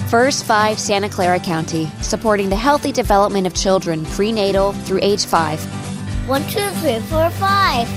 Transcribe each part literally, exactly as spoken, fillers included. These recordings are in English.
First Five Santa Clara County, supporting the healthy development of children prenatal through age five. One, two, three, four, five.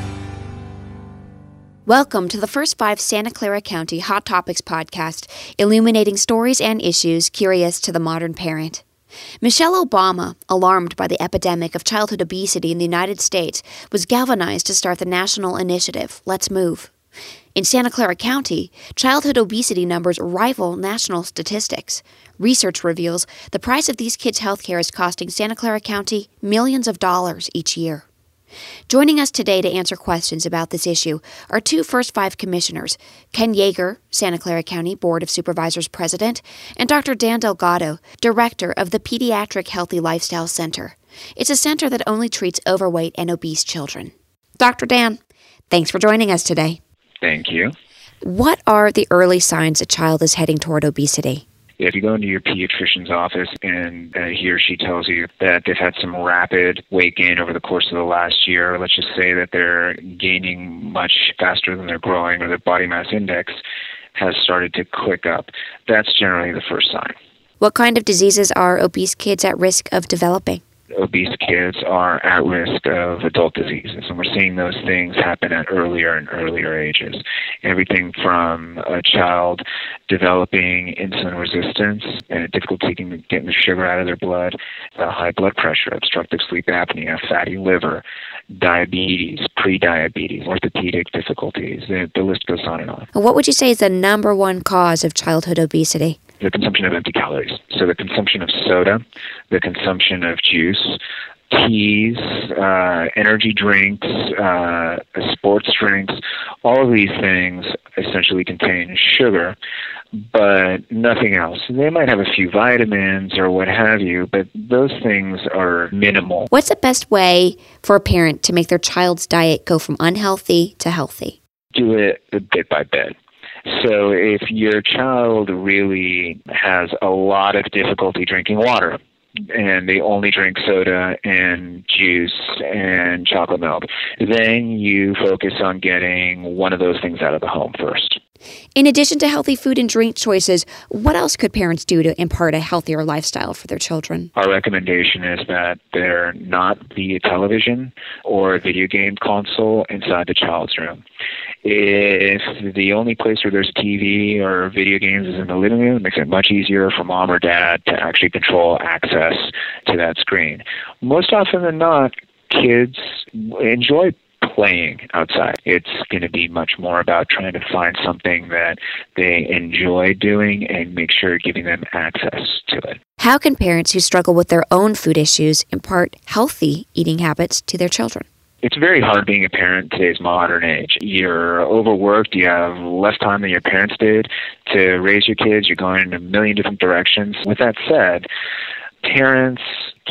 Welcome to the First Five Santa Clara County Hot Topics podcast, illuminating stories and issues curious to the modern parent. Michelle Obama, alarmed by the epidemic of childhood obesity in the United States, was galvanized to start the national initiative, Let's Move. In Santa Clara County, childhood obesity numbers rival national statistics. Research reveals the price of these kids' health care is costing Santa Clara County millions of dollars each year. Joining us today to answer questions about this issue are two First Five commissioners, Ken Yeager, Santa Clara County Board of Supervisors President, and Doctor Dan Delgado, Director of the Pediatric Healthy Lifestyle Center. It's a center that only treats overweight and obese children. Doctor Dan, thanks for joining us today. Thank you. What are the early signs a child is heading toward obesity? If you go into your pediatrician's office and uh, he or she tells you that they've had some rapid weight gain over the course of the last year, let's just say that they're gaining much faster than they're growing, or their body mass index has started to click up, that's generally the first sign. What kind of diseases are obese kids at risk of developing? Obese kids are at risk of adult diseases, and we're seeing those things happen at earlier and earlier ages. Everything from a child developing insulin resistance and difficulty getting the sugar out of their blood, uh, high blood pressure, obstructive sleep apnea, fatty liver, diabetes, pre-diabetes, orthopedic difficulties. The, the list goes on and on. What would you say is the number one cause of childhood obesity? The consumption of empty calories. So the consumption of soda, the consumption of juice, teas, uh, energy drinks, uh, sports drinks, all of these things essentially contain sugar, but nothing else. They might have a few vitamins or what have you, but those things are minimal. What's the best way for a parent to make their child's diet go from unhealthy to healthy? Do it bit by bit. So if your child really has a lot of difficulty drinking water, and they only drink soda and juice and chocolate milk, then you focus on getting one of those things out of the home first. In addition to healthy food and drink choices, what else could parents do to impart a healthier lifestyle for their children? Our recommendation is that there not be a television or a video game console inside the child's room. If the only place where there's T V or video games is in the living room, it makes it much easier for mom or dad to actually control access to that screen. Most often than not, kids enjoy playing outside. It's going to be much more about trying to find something that they enjoy doing and make sure you're giving them access to it. How can parents who struggle with their own food issues impart healthy eating habits to their children? It's very hard being a parent in today's modern age. You're overworked. You have less time than your parents did to raise your kids. You're going in a million different directions. With that said, parents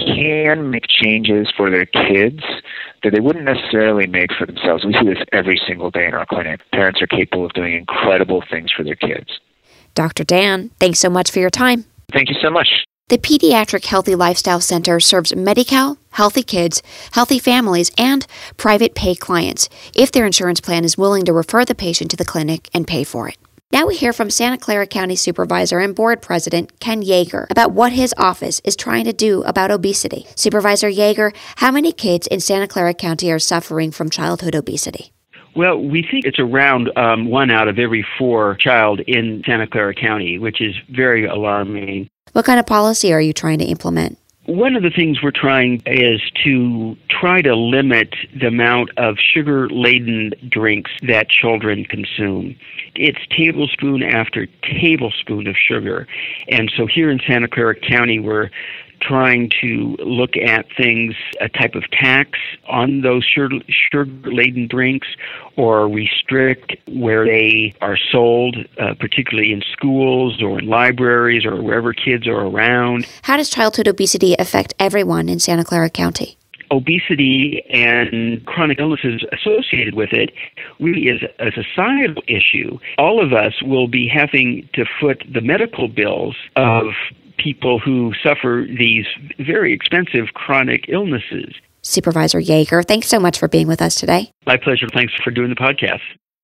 can make changes for their kids that they wouldn't necessarily make for themselves. We see this every single day in our clinic. Parents are capable of doing incredible things for their kids. Doctor Dan, thanks so much for your time. Thank you so much. The Pediatric Healthy Lifestyle Center serves Medi-Cal, healthy kids, healthy families, and private pay clients if their insurance plan is willing to refer the patient to the clinic and pay for it. Now we hear from Santa Clara County Supervisor and Board President Ken Yeager about what his office is trying to do about obesity. Supervisor Yeager, how many kids in Santa Clara County are suffering from childhood obesity? Well, we think it's around um, one out of every four child in Santa Clara County, which is very alarming. What kind of policy are you trying to implement? One of the things we're trying is to try to limit the amount of sugar-laden drinks that children consume. It's tablespoon after tablespoon of sugar. And so here in Santa Clara County, we're trying to look at things, a type of tax on those sugar-laden drinks, or restrict where they are sold, uh, particularly in schools or in libraries or wherever kids are around. How does childhood obesity affect everyone in Santa Clara County? Obesity and chronic illnesses associated with it really is a societal issue. All of us will be having to foot the medical bills of people who suffer these very expensive chronic illnesses. Supervisor Yeager, thanks so much for being with us today. My pleasure. Thanks for doing the podcast.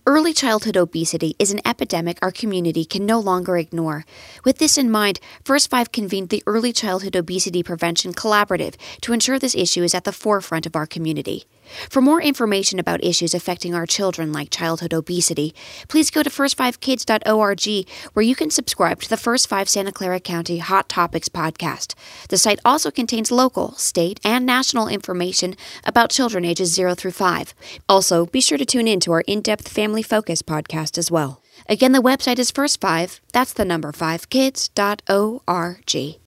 Early childhood obesity is an epidemic our community can no longer ignore. With this in mind, First Five convened the Early Childhood Obesity Prevention Collaborative to ensure this issue is at the forefront of our community. For more information about issues affecting our children like childhood obesity, please go to first five kids dot org, where you can subscribe to the First Five Santa Clara County Hot Topics podcast. The site also contains local, state, and national information about children ages zero through five. Also, be sure to tune in to our in-depth Family Focus podcast as well. Again, the website is First Five, that's the number five, kids dot org.